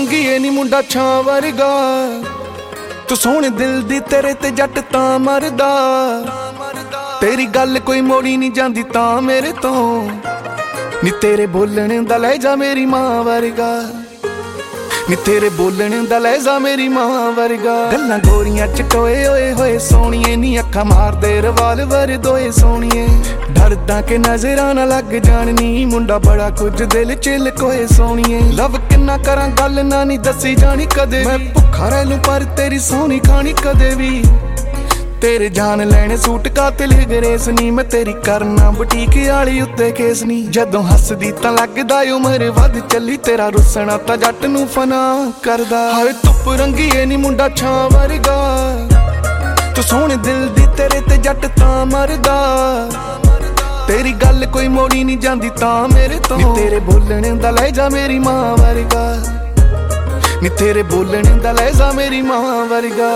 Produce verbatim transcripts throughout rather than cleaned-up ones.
रंगीए नी मुंडा छां वर्गा, तू सोहणे दिल दी तेरे ते जट तां मरदा। तेरी गल कोई मोड़ी नहीं जांदी तां मेरे तो, नी तेरे बोलने दा लहजा मेरी मां वर्गा, नी तेरे बोलने दा लहजा मेरी मां वर्गा। गल्लां गोरियां च टोए होए होए सोहणिए, नी अखां मारदे रिवाल्वर दोए सोहणिए। डरदा के नजरां ना लग जाण नी, मुंडा बड़ा कुछ दिल च लकोए सोहणिए। लव किन्ना करां गल ना नी दसी जानी कदे, मैं भुखा रह लूं पर तेरी सोहनी खानी कदे भी। तेरे जान लैने सूट कातिल गरेस नी, मैं तेरी करना बुटीक आली उत्ते केस नी। जदों हसदी तां लगदा उमर वध चली, तेरा रुसना तां जट नूं फना करदा। हाय धुप रंगीए नी मुंडा छां वर्गा, तू सोहणे दिल दी तेरे ते जट तां मरदा। तेरी गल कोई मोड़ी नहीं जांदी तां मेरे तो, नी तेरे बोलने दा लहजा मेरी मां वर्गा, नी तेरे बोलने दा लहजा मेरी मां वर्गा।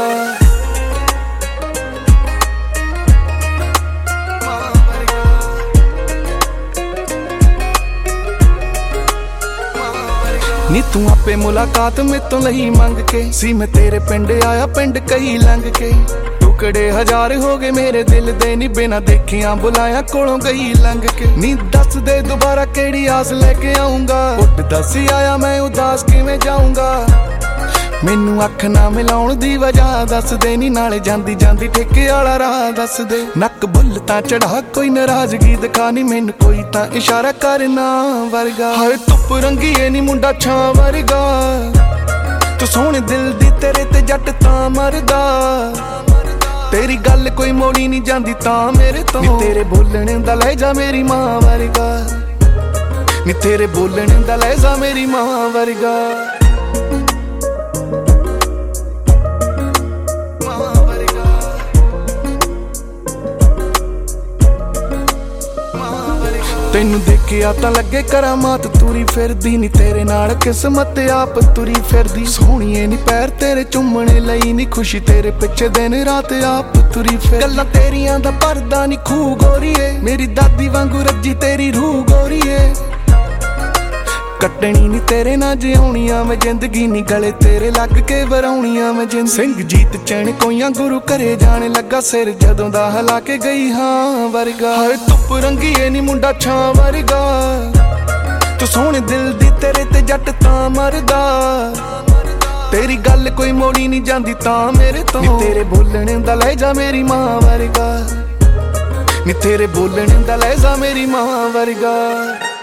नी तू आपे मुलाकात मेतों लही मंग के, सी मैं तेरे पिंड आया पिंड कई लंघ के। टुकड़े हजार हो गए मेरे दिल दे, नी बिना देखिया बुलाया कोलों गई लंघ के। नी दस दे दोबारा केड़ी आस लेके आऊंगा, उठ दस आया मैं उदास किवें जाऊंगा। मैनू अख ना मिलाउण दी वजह दस दे, नी नाले जांदी जांदी ठेके आला राह दस दे। नक बुल तां चढ़ा कोई नाराजगी दिखा, नी मैनू कोई तां इशारा करना वर्गा। हाय धुप रंगीए नी मुंडा छां वर्गा, तू सोहणे दिल दी तेरे ते जट तां मरदा। तेरी गल कोई मोड़ी नहीं जांदी तां मेरे तो, नी तेरे बोलने दा लहजा मेरी मां वर्गा, नी तेरे बोलने दा लहजा मेरी मां वर्गा। तैनू देखिया तां लगे करामात तुरी फिरदी, नी तेरे नाल किस्मत आप तुरी फिरदी। सोहणीए नी पैर तेरे चुम्मणे लई, नी खुशी तेरे पिछे दिन रात आप तुरी फिर। गल्लां तेरियां दा परदा नी खूह गोरीए, मेरी दादी वांगू रज्जी तेरी रूह गोरीए। कटनी नी तेरे ना जिउणियां मैं जिंदगी, नी गले तेरे लग के वराउणियां मैं जिंद। सिंह जीत चैन कोइयां गुरु घरे जाने लगा, सिर जदों दा हिला के गई हां वर्गा। हाय धुप रंगीए नी मुंडा छां वर्गा, तू सोहणे दिल दी तेरे ते जट तां मरदा। तेरी गल कोई मोड़ी नहीं जांदी तां मेरे तो, नी तेरे बोलने दा लहजा मेरी मां वर्गा, नी तेरे बोलने दा लहजा मेरी मां वर्गा।